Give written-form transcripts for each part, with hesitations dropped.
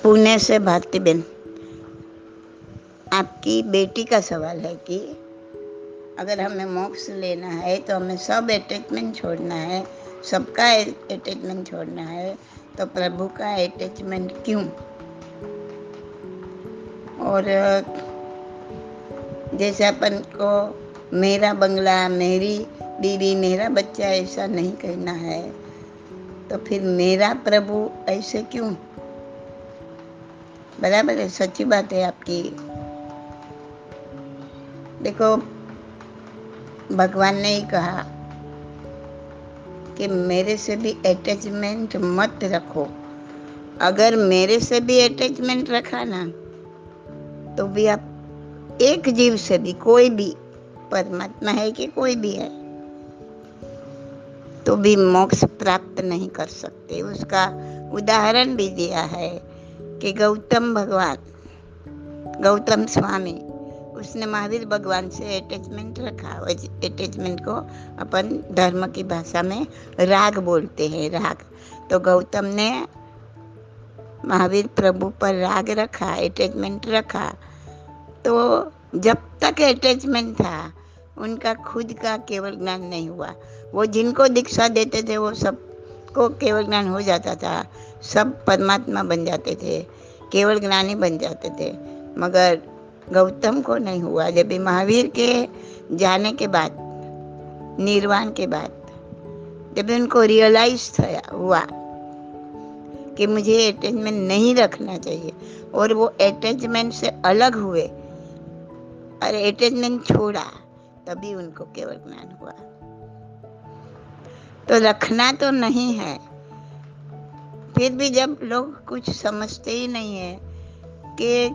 पुणे से भारती बेन, आपकी बेटी का सवाल है कि अगर हमें मोक्ष लेना है तो हमें सब अटैचमेंट छोड़ना है, सबका अटैचमेंट छोड़ना है, तो प्रभु का अटैचमेंट क्यों? और जैसे अपन को मेरा बंगला, मेरी बीवी, मेरा बच्चा ऐसा नहीं कहना है, तो फिर मेरा प्रभु ऐसे क्यों? बराबर है, सच्ची बात है आपकी। देखो, भगवान ने ही कहा कि मेरे से भी अटैचमेंट मत रखो। अगर मेरे से भी अटैचमेंट रखा ना, तो भी आप एक जीव से भी, कोई भी परमात्मा है कि कोई भी है, तो भी मोक्ष प्राप्त नहीं कर सकते। उसका उदाहरण भी दिया है कि गौतम भगवान, गौतम स्वामी, उसने महावीर भगवान से अटैचमेंट रखा। अटैचमेंट को अपन धर्म की भाषा में राग बोलते हैं, राग। तो गौतम ने महावीर प्रभु पर राग रखा, अटैचमेंट रखा। तो जब तक अटैचमेंट था, उनका खुद का केवल ज्ञान नहीं हुआ। वो जिनको दीक्षा देते थे वो सबको केवल ज्ञान हो जाता था, सब परमात्मा बन जाते थे, केवल ज्ञानी बन जाते थे। मगर गौतम को नहीं हुआ। जब भी महावीर के जाने के बाद, निर्वाण के बाद, जब उनको रियलाइज हुआ कि मुझे अटैचमेंट नहीं रखना चाहिए, और वो अटैचमेंट से अलग हुए और अटैचमेंट छोड़ा, तभी उनको केवल ज्ञान हुआ। तो रखना तो नहीं है। फिर भी जब लोग कुछ समझते ही नहीं है कि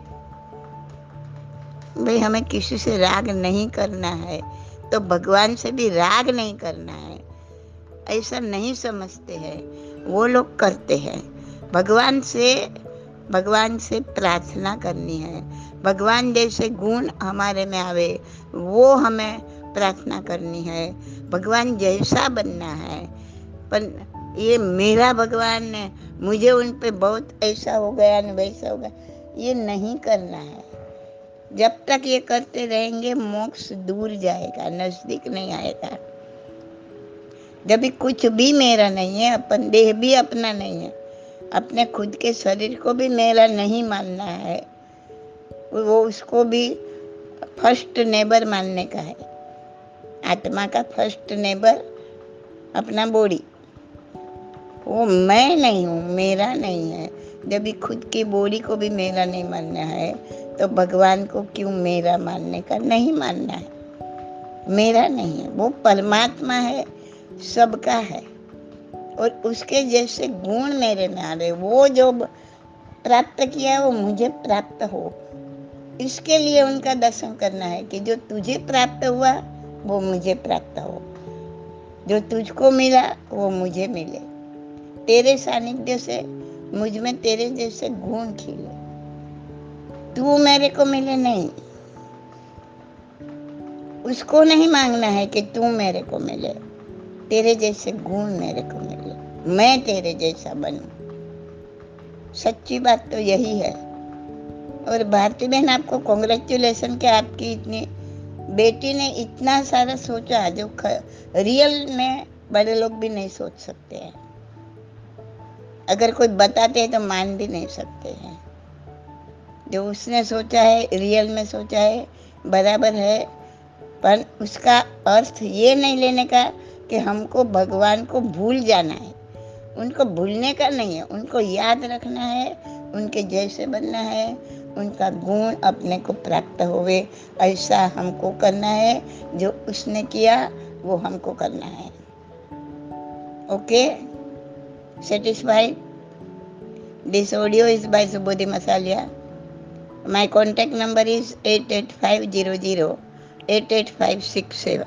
भाई हमें किसी से राग नहीं करना है, तो भगवान से भी राग नहीं करना है, ऐसा नहीं समझते हैं, वो लोग करते हैं। भगवान से प्रार्थना करनी है। भगवान जैसे गुण हमारे में आवे, वो हमें प्रार्थना करनी है। भगवान जैसा बनना है। पर ये मेरा भगवान ने, मुझे उन पे बहुत ऐसा हो गया न वैसा हो गया, ये नहीं करना है। जब तक ये करते रहेंगे, मोक्ष दूर जाएगा, नजदीक नहीं आएगा। जब भी कुछ भी मेरा नहीं है, अपन देह भी अपना नहीं है, अपने खुद के शरीर को भी मेरा नहीं मानना है, वो उसको भी फर्स्ट नेबर मानने का है। आत्मा का फर्स्ट नेबर अपना बॉडी, वो मैं नहीं हूँ, मेरा नहीं है। जब भी खुद की बॉडी को भी मेरा नहीं मानना है, तो भगवान को क्यों मेरा मानने का? नहीं मानना है, मेरा नहीं है, वो परमात्मा है, सबका है, और उसके जैसे गुण मेरे में आ रहे, वो जो प्राप्त किया वो मुझे प्राप्त हो। इसके लिए उनका दर्शन करना है कि जो तुझे प्राप्त हुआ वो मुझे प्राप्त हो, जो तुझको मिला वो मुझे मिले, तेरे सानिध्य से मुझ में तेरे जैसे गुण खिले, तू मेरे को मिले नहीं। उसको नहीं मांगना है कि तू मेरे को मिले, तेरे जैसे गुण मेरे को मिले, मैं तेरे जैसा बनूं। सच्ची बात तो यही है। और भारती बहन, आपको कॉन्ग्रेचुलेशन कि आपकी इतनी बेटी ने इतना सारा सोचा, जो रियल में बड़े लोग भी नहीं सोच सकते हैं। अगर कोई बताते हैं तो मान भी नहीं सकते हैं। जो उसने सोचा है, रियल में सोचा है, बराबर है। पर उसका अर्थ ये नहीं लेने का कि हमको भगवान को भूल जाना है। उनको भूलने का नहीं है, उनको याद रखना है, उनके जैसे बनना है, उनका गुण अपने को प्राप्त होवे, ऐसा हमको करना है। जो उसने किया वो हमको करना है। Okay, satisfied? This audio is by Subodhi Masaliya. My contact number is 88500-88567.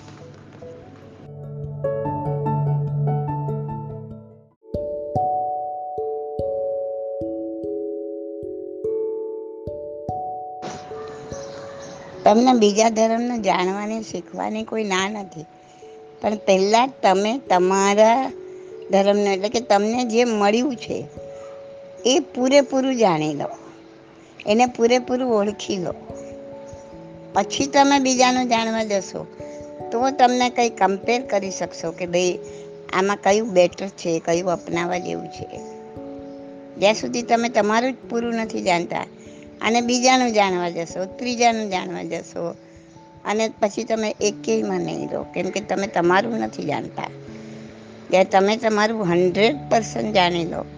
તમને બીજા ધર્મને જાણવાની, શીખવાની કોઈ ના નથી, પણ પહેલાં તમે તમારા ધર્મને, એટલે કે તમને જે મળ્યું છે એ પૂરેપૂરું જાણી લો, એને પૂરેપૂરું ઓળખી લો. પછી તમે બીજાનું જાણવા જશો તો તમને કંઈ કમ્પેર કરી શકશો કે ભાઈ આમાં કયું બેટર છે, કયું અપનાવવા જેવું છે. જ્યાં સુધી તમે તમારું જ પૂરું નથી જાણતા અને બીજાનું જાણવા જશો, ત્રીજાનું જાણવા જશો, અને પછી તમે એકેયમાં નહીં રહો, કેમ કે તમે તમારું નથી જાણતા. ત્યારે તમે તમારું 100% જાણી લો,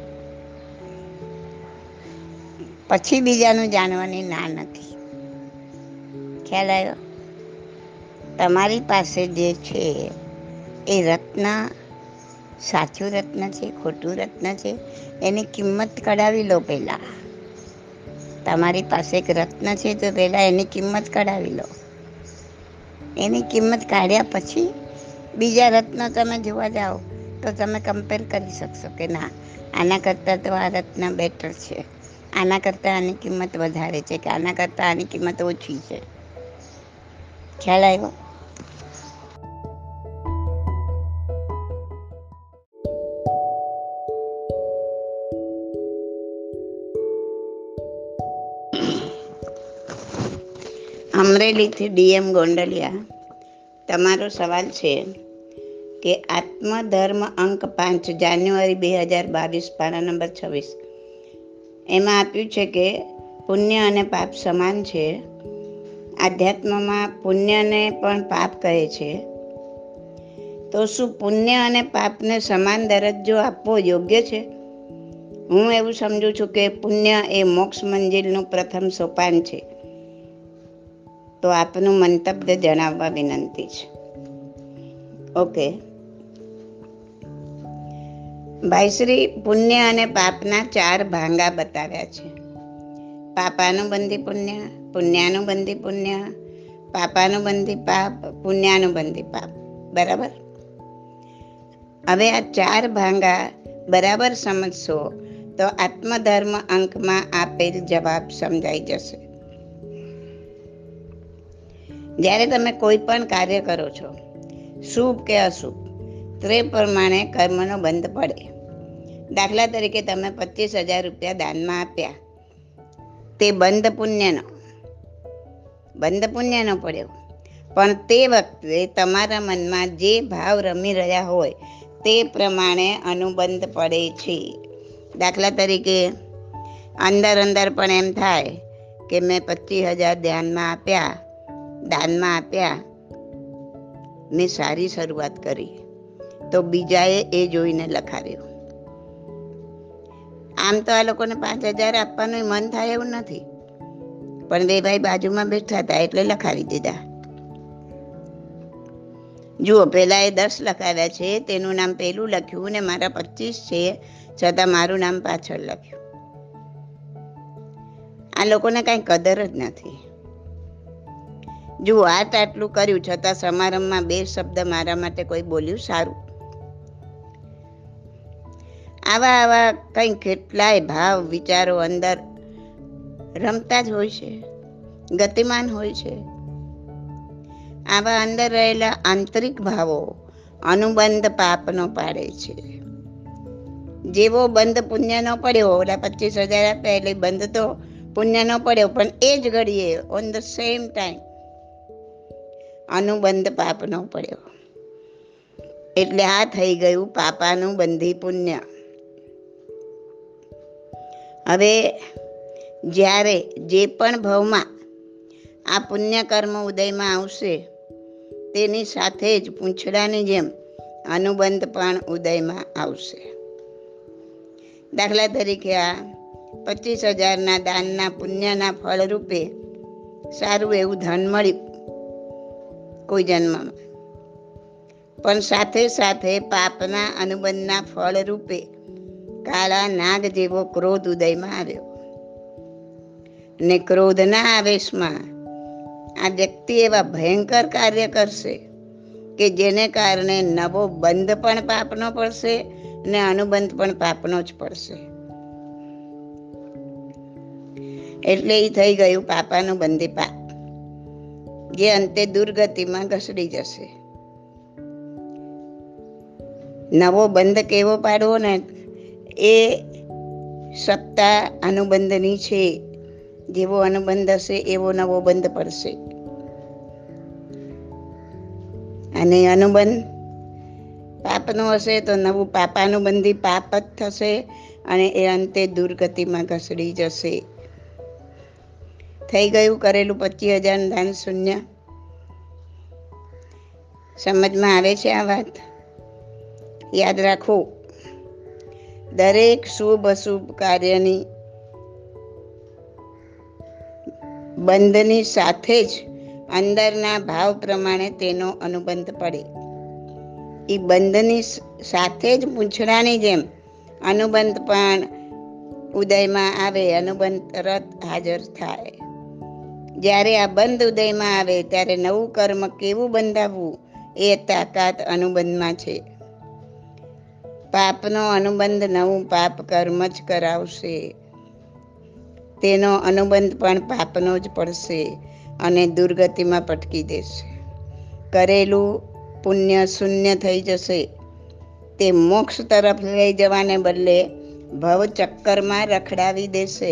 પછી બીજાનું જાણવાની ના નથી. ખ્યાલ આવ્યો? તમારી પાસે જે છે એ રત્ન સાચું રત્ન છે, ખોટું રત્ન છે, એની કિંમત કઢાવી લો. પહેલાં તમારી પાસે એક રત્ન છે તો પહેલાં એની કિંમત કઢાવી લો. એની કિંમત કાઢ્યા પછી બીજા રત્ન તમે જોવા જાઓ તો તમે કમ્પેર કરી શકશો કે ના, આના કરતાં તો આ રત્ન બેટર છે, આના કરતાં આની કિંમત વધારે છે, કે આના કરતાં આની કિંમત ઓછી છે. ખ્યાલ આવ્યો? અમરેલીથી DM ગોંડલિયા, તમારો સવાલ છે કે આત્મધર્મ અંક 5 જાન્યુઆરી 2022 પાના નંબર 26, એમાં આપ્યું છે કે પુણ્ય અને પાપ સમાન છે. આધ્યાત્મમાં પુણ્યને પણ પાપ કહે છે. તો શું પુણ્ય અને પાપને સમાન દરજ્જો આપવો યોગ્ય છે? હું એવું સમજુ છું કે પુણ્ય એ મોક્ષ મંજિલનું પ્રથમ સોપાન છે. તો આપનું મંતવ્ય જણાવવા વિનંતી છે. ઓકે ભાઈશ્રી, પુણ્ય અને પાપના 4 ભાંગા બતાવ્યા છે. પાપાનુબંધી પુણ્ય, પુણ્યાનુબંધી પુણ્ય, પાપાનુબંધી પાપ, પુણ્યાનુબંધી પાપ. બરાબર? હવે આ 4 ભાંગા બરાબર સમજશો તો આત્મધર્મ અંકમાં આપેલ જવાબ સમજાઈ જશે. જ્યારે તમે કોઈ પણ કાર્ય કરો છો, શુભ કે અશુભ, તે પ્રમાણે કર્મનો બંધ પડે. દાખલા તરીકે તમે 25,000 રૂપિયા દાનમાં આપ્યા, તે બંધ પુણ્યનો પડ્યો. પણ તે વખતે તમારા મનમાં જે ભાવ રમી રહ્યા હોય તે પ્રમાણે અનુબંધ પડે છે. દાખલા તરીકે અંદર પણ એમ થાય કે મેં 25,000 દાનમાં આપ્યા, મેં સારી શરૂઆત કરી, તો બીજાએ એ જોઈને લખાવ્યું. આમ તો આ લોકોને 5,000 આપવાનું મન થાય એવું નથી, પણ 2 ભાઈ બાજુમાં બેઠા હતા એટલે લખાવી દીધા. જુઓ, પેલા એ 10 લખાવ્યા છે, તેનું નામ પેલું લખ્યું, ને મારા 25 છે છતાં મારું નામ પાછળ લખ્યું. આ લોકોને કાંઈ કદર જ નથી. જુઓ, આટલું કર્યું છતાં સમારંભમાં 2 શબ્દ મારા માટે કોઈ બોલ્યું સારું. આવા કંઈ કેટલાય ભાવ વિચારો અંદર રમતા જ હોય છે, ગતિમાન હોય છે. આવા અંદર રહેલા આંતરિક ભાવો અનુબંધ પાપનો પાડે છે. જેવો બંધ પુણ્યનો પડ્યો, ઓલા 25,000 આપ્યા એટલે બંધ તો પુણ્યનો પડ્યો, પણ એ જ ઘડીએ ઓન ધ સેમ ટાઈમ અનુબંધ પાપનો પડ્યો. એટલે આ થઈ ગયું પાપાનુબંધી પુણ્ય. હવે જ્યારે જે પણ ભાવમાં આ પુણ્ય કર્મ ઉદયમાં આવશે, તેની સાથે જ પૂંછડાની જેમ અનુબંધ પણ ઉદયમાં આવશે. દાખલા તરીકે આ 25,000 દાનના પુણ્યના ફળ રૂપે સારું એવું ધન મળ્યું કોઈ જન્મમાં, પણ સાથે સાથે પાપના અનુબંધના ફળ રૂપે કાળા નાગ જેવો ક્રોધ ઉદયમાં આવ્યો, ને ક્રોધના આવેશમાં આ વ્યક્તિ એવા ભયંકર કાર્ય કરશે કે જેને કારણે નવો બંધ પણ પાપનો પડશે ને અનુબંધ પણ પાપનો જ પડશે. એટલે એ થઈ ગયું પાપાનુબંધી પાપ, જે અંતે દુર્ગતિમાં ઘસડી જશે. નવો બંધ કેવો પાડવો ને, એ સત્તા અનુબંધની છે. જેવો અનુબંધ હશે એવો નવો બંધ પડશે. અને અનુબંધ પાપનું હશે તો નવું પાપાનુબંધી પાપ જ થશે અને એ અંતે દુર્ગતિમાં ઘસડી જશે. થઈ ગયું કરેલું 25,000 દાન શૂન્ય. સમજમાં આવે છે આ વાત? યાદ રાખો, દરેક શુભ અશુભ કાર્યની બંધની સાથે જ અંદરના ભાવ પ્રમાણે તેનો અનુબંધ પડે. એ બંધની સાથે જ પૂંછડાની જેમ અનુબંધ પણ ઉદયમાં આવે, અનુબંધ તરત હાજર થાય. જ્યારે આ બંધ ઉદયમાં આવે ત્યારે નવું કર્મ કેવું બંધાવવું એ તાકાત અનુબંધમાં છે. પાપનો અનુબંધ નવું પાપ કર્મ જ કરાવશે. તેનો અનુબંધ પણ પાપનો જ પડશે અને દુર્ગતિમાં પટકી દેશે. કરેલું પુણ્ય શૂન્ય થઈ જશે. તે મોક્ષ તરફ લઈ જવાને બદલે ભવ ચક્કરમાં રખડાવી દેશે.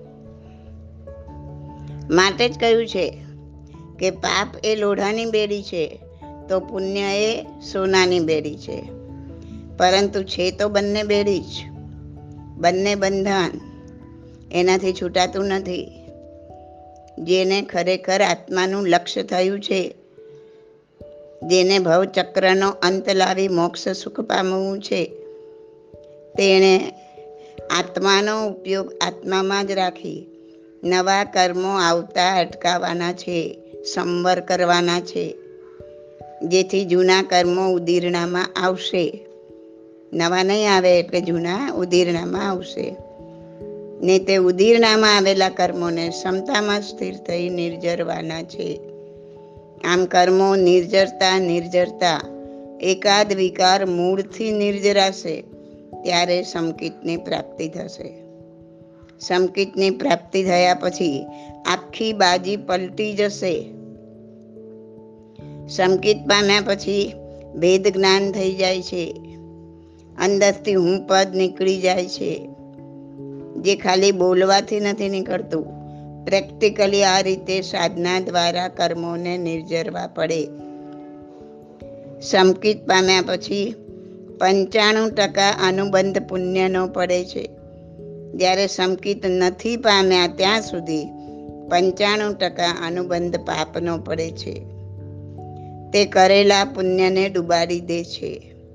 માટે જ કહ્યું છે કે પાપ એ લોઢાની બેડી છે તો પુણ્ય એ સોનાની બેડી છે. પરંતુ છે તો બંને બેડી જ, બંને બંધન, એનાથી છૂટાતું નથી. જેને ખરેખર આત્માનું લક્ષ્ય થયું છે, જેને ભવચક્રનો અંત લાવી મોક્ષ સુખ પામવું છે, તેણે આત્માનો ઉપયોગ આત્મામાં જ રાખી નવા કર્મો આવતા અટકાવવાના છે, સંવર કરવાના છે, જેથી જૂના કર્મો ઉદીરણામાં આવશે. નવા નહીં આવે એટલે જૂના ઉદીરણામાં આવશે ને તે ઉદીરણામાં આવેલા કર્મોને ક્ષમતામાં સ્થિર થઈ નિર્જરવાના છે. આમ કર્મો નિર્જરતા એકાદ વિકાર મૂળથી નિર્જરાશે ત્યારે સંકિતની પ્રાપ્તિ થશે. સંકિતની પ્રાપ્તિ થયા પછી આખી બાજી પલટી જશે. સંકિત પામ્યા પછી ભેદ જ્ઞાન થઈ જાય છે. અંદરથી હું પદ નીકળી જાય છે, જે ખાલી બોલવાથી નથી નીકળતું. પ્રેક્ટિકલી આ રીતે સાધના દ્વારા કર્મોને નિર્જરવા પડે. સંકિત પામ્યા પછી 95% અનુબંધ પુણ્યનો પડે છે. જ્યારે સંકિત નથી પામ્યા ત્યાં સુધી 95% અનુબંધ પાપનો પડે છે. તે કરેલા પુણ્યને ડૂબાડી દે છે.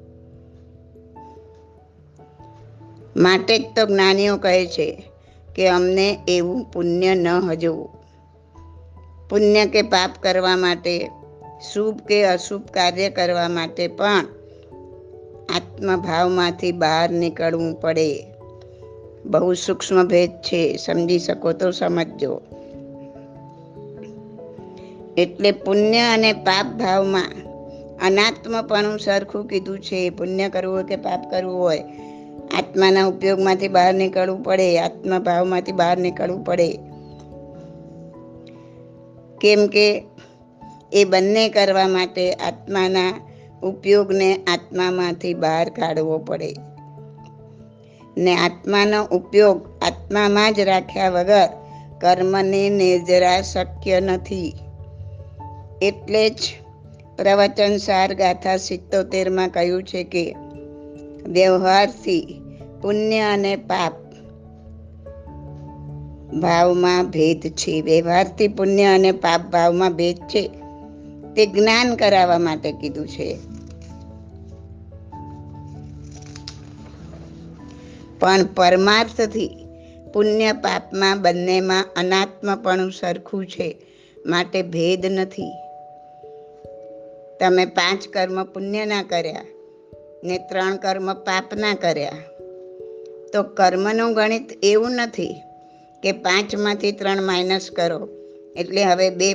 માટે જ તો જ્ઞાનીઓ કહે છે કે અમને એવું પુણ્ય ન હજો. પુણ્ય કે પાપ કરવા માટે, શુભ કે અશુભ કાર્ય કરવા માટે પણ આત્મભાવમાંથી બહાર નીકળવું પડે. બહુ સૂક્ષ્મ ભેદ છે, સમજી શકો તો સમજજો. એટલે પુણ્ય અને પાપ ભાવમાં અનાત્મપણું સરખું કીધું છે. પુણ્ય કરવું હોય કે પાપ કરવું હોય, આત્માના ઉપયોગમાંથી બહાર નીકળવું પડે, આત્મભાવમાંથી બહાર નીકળવું પડે. કેમ કે એ બંને કરવા માટે આત્માના ઉપયોગને આત્મામાંથી બહાર કાઢવો પડે ને આત્માનો ઉપયોગ આત્મામાં જ રાખ્યા વગર કર્મની નિર્જરા શક્ય નથી. એટલે જ પ્રવચન સાર ગાથા 77માં કહ્યું છે કે વ્યવહારથી પુણ્ય અને પાપ ભાવમાં ભેદ છે. વ્યવહારથી પુણ્ય અને પાપ ભાવમાં ભેદ છે, તે જ્ઞાન કરાવવા માટે કીધું છે. પણ પરમાર્થથી પુણ્ય પાપમાં બંનેમાં અનાત્મપણું સરખું છે, માટે ભેદ નથી. તમે 5 કર્મ પુણ્ય ના કર્યા ને 3 કર્મ પાપ ના કર્યા તો કર્મનું ગણિત એવું નથી કે 5માંથી 3 માઇનસ કરો એટલે હવે 2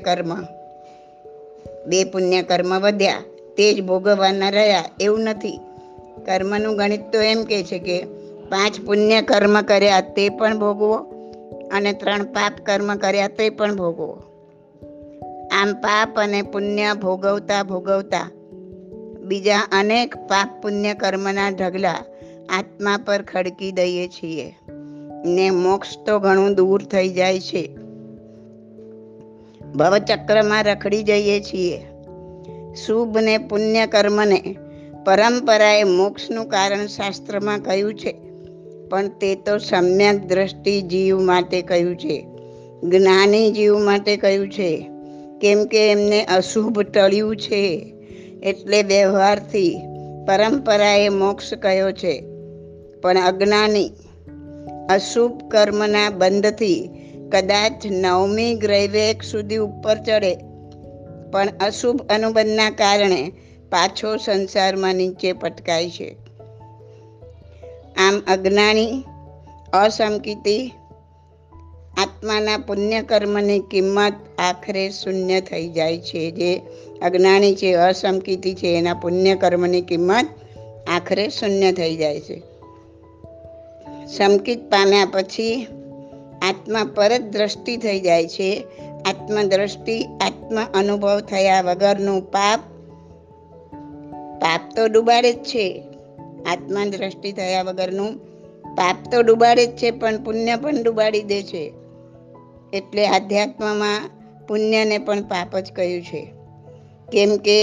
પુણ્ય કર્મ વધ્યા, તે જ ભોગવવાના રહ્યા, એવું નથી. કર્મનું ગણિત તો એમ કે છે કે 5 પુણ્ય કર્મ કર્યા તે પણ ભોગવો અને 3 પાપ કર્મ કર્યા તે પણ ભોગવો. આમ પાપ અને પુણ્ય ભોગવતા બીજા અનેક પાપ પુણ્ય કર્મના ઢગલા આત્મા પર ખડકી દઈએ છીએ. ને મોક્ષ તો ઘણું દૂર થઈ જાય છે. ભવચક્રમાં રખડી જઈએ છીએ. શુભ ને પુણ્ય કર્મને પરંપરાએ મોક્ષનું કારણ શાસ્ત્રમાં કહ્યું છે, પણ તે તો સમ્યક દ્રષ્ટિ જીવ માટે કહ્યું છે, જ્ઞાની જીવ માટે કહ્યું છે. કેમ કે એમને અશુભ ટળ્યું છે, એટલે વ્યવહારથી પરંપરાએ મોક્ષ કહ્યો છે. પણ અજ્ઞાની અશુભ કર્મના બંધથી કદાચ 9મી ગ્રહવેગ સુધી ઉપર ચડે, પણ અશુભ અનુબંધના કારણે પાછો સંસારમાં નીચે પટકાય છે. આમ અજ્ઞાની અસંકિતી આત્માના પુણ્ય કર્મની કિંમત આખરે શૂન્ય થઈ જાય છે. જે અજ્ઞાની છે, અસંકિતી છે, એના પુણ્ય કર્મની કિંમત આખરે શૂન્ય થઈ જાય છે. સંકિત પામ્યા પછી આત્મા પરત દ્રષ્ટિ થઈ જાય છે. આત્મદ્રષ્ટિ, આત્મ અનુભવ થયા વગરનું પાપ તો ડૂબાડે જ છે. આત્મા દ્રષ્ટિ થયા વગરનું પાપ તો ડૂબાડે જ છે, પણ પુણ્ય પણ ડૂબાડી દે છે. એટલે આધ્યાત્મમાં પુણ્યને પણ પાપ જ કહ્યું છે. કેમ કે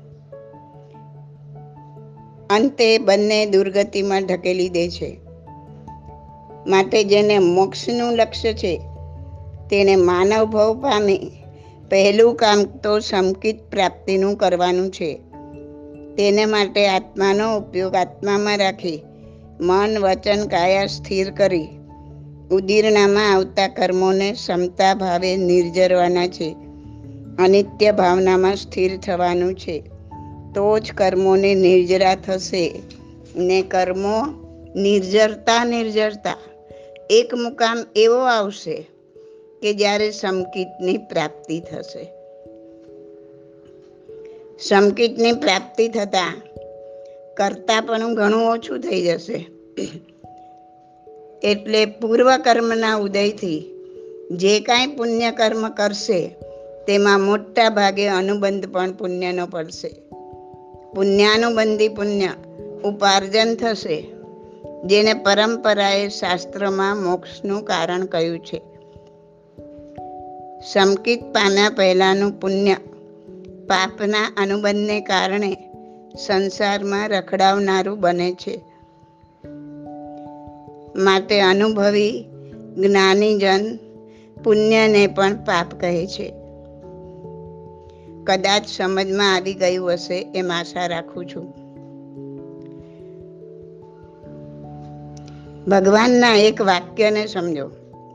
અંતે બંને દુર્ગતિમાં ઢકેલી દે છે. માટે જેને મોક્ષનું લક્ષ્ય છે, તેને માનવ ભવ પામે પહેલું કામ તો સંકિત પ્રાપ્તિનું કરવાનું છે. તેને માટે આત્માનો ઉપયોગ આત્મામાં રાખી મન, વચન, કાયા સ્થિર કરી ઉદીરણામાં આવતા કર્મોને ક્ષમતા ભાવે નિર્જરવાના છે. અનિત્ય ભાવનામાં સ્થિર થવાનું છે. તો જ કર્મોને નિર્જરા થશે. ને કર્મો નિર્જરતા એક મુકામ એવો આવશે કે જ્યારે સંકિતની પ્રાપ્તિ થશે. સંકિતની પ્રાપ્તિ થતાં કર્તાપણું ઘણું ઓછું થઈ જશે. એટલે પૂર્વ કર્મના ઉદયથી જે કાંઈ પુણ્ય કર્મ કરશે તેમાં મોટા ભાગે અનુબંધ પણ પુણ્યનો પડશે. પુણ્યાનુબંધી પુણ્ય ઉપાર્જન થશે, જેને પરંપરાએ શાસ્ત્રમાં મોક્ષનું કારણ કહ્યું છે. સંકિત પામ્યા પહેલાનું પુણ્ય પાપના અનુબંધને કારણે સંસારમાં રખડાવનારું બને છે. માટે અનુભવી જ્ઞાનીજન પુણ્યને પણ પાપ કહે છે. કદાચ સમજમાં આવી ગયું હશે એમ આશા રાખું છું. ભગવાનના એક વાક્યને સમજો.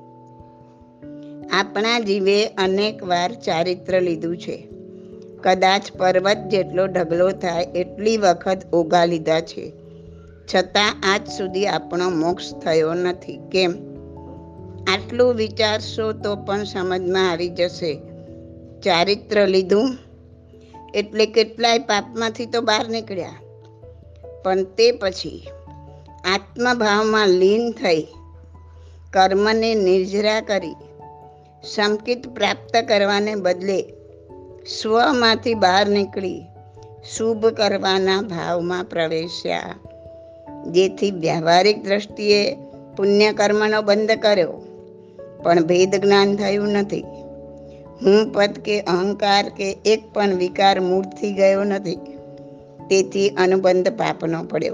આપણા જીવે અનેક વાર ચારિત્ર લીધું છે. કદાચ પર્વત જેટલો ઢગલો થાય એટલી વખત ઓઘા લીધા છે, છતાં આજ સુધી આપણો મોક્ષ થયો નથી. કેમ? આટલું વિચારશો તો પણ સમજમાં આવી જશે. ચારિત્ર લીધું એટલે કેટલાય પાપમાંથી તો બહાર નીકળ્યા, પણ તે પછી આત્મભાવમાં લીન થઈ કર્મને નિર્જરા કરી સંકિત પ્રાપ્ત કરવાને બદલે સ્વમાંથી બહાર નીકળી શુભ કરવાના ભાવમાં પ્રવેશ્યા. જેથી વ્યવહારિક દ્રષ્ટિએ પુણ્ય કર્મનો બંધ કર્યો, પણ ભેદ જ્ઞાન થયું નથી. હું પદ કે અહંકાર કે એક પણ વિકાર મૂળથી ગયો નથી. તેથી અનુબંધ પાપનો પડ્યો.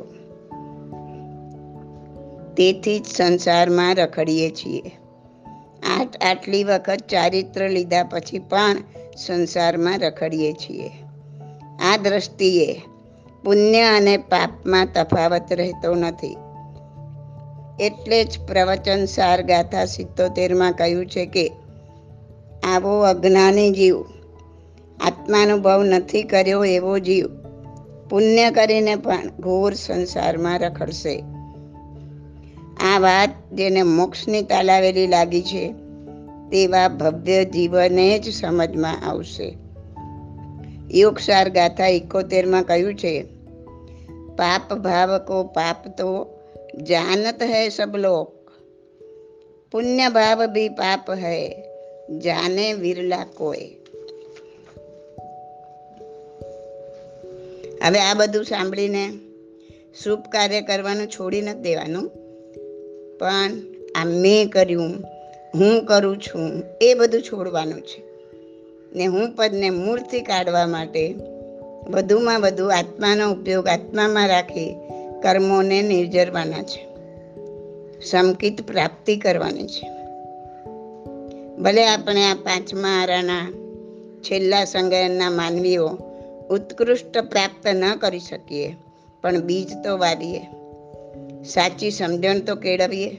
તેથી જ સંસારમાં રખડીએ છીએ. આટલી વખત ચારિત્ર લીધા પછી પણ સંસારમાં રખડીએ છીએ. આ દ્રષ્ટિએ પુણ્ય અને પાપમાં તફાવત રહેતો નથી. એટલે જ પ્રવચન સાર ગાથા 77માં કહ્યું છે કે આવો અજ્ઞાની જીવ, આત્માનુભવ નથી કર્યો એવો જીવ પુણ્ય કરીને પણ ઘોર સંસારમાં રખડશે. આ વાત જેને મોક્ષની તાલાવેલી લાગી છે તેવા ભવ્ય જીવને જ સમજમાં આવશે. યોગસાર ગાથા 71માં કહ્યું છે, પાપ ભાવ કો પાપ તો जानत है सब लोग, पुण्य भाव भी पाप है जाने विरला कोई. હવે આ બધું સાંભળીને શુભ કાર્ય કરવાનું છોડી નથી દેવાનું, પણ આ મેં કર્યું, હું કરું છું, એ બધું છોડવાનું છે. ને હું પદને મૂળથી કાઢવા માટે વધુમાં વધુ આત્માનો ઉપયોગ આત્મામાં રાખી કર્મોને નિર્જરવાના છે. સમકિત પ્રાપ્તિ કરવાની છે. ભલે આપણે આ પાંચમા આરાના છેલ્લા સંગ્રહના માનવીઓ ઉત્કૃષ્ટ પ્રાપ્ત ન કરી શકીએ, પણ બીજ તો વાવીએ, સાચી સમજણ તો કેળવીએ.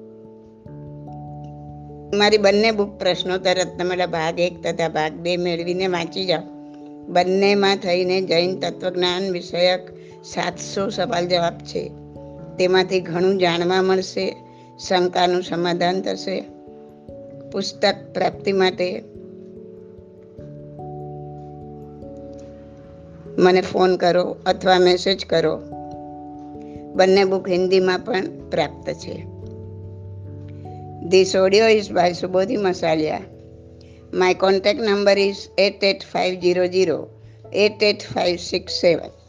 મારી બંને બુક પ્રશ્નોત્તર રત્નમાળા ભાગ 1 તથા ભાગ 2 મેળવીને વાંચી જાઓ. બંનેમાં થઈને જૈન તત્વજ્ઞાન વિષયક 700 સવાલ જવાબ છે. તેમાંથી ઘણું જાણવા મળશે, શંકાનું સમાધાન થશે. પુસ્તક પ્રાપ્તિ માટે મને ફોન કરો અથવા મેસેજ કરો. બંને બુક હિન્દીમાં પણ પ્રાપ્ત છે. This audio is by Subodhi Masalia. My contact number is 88500 88567.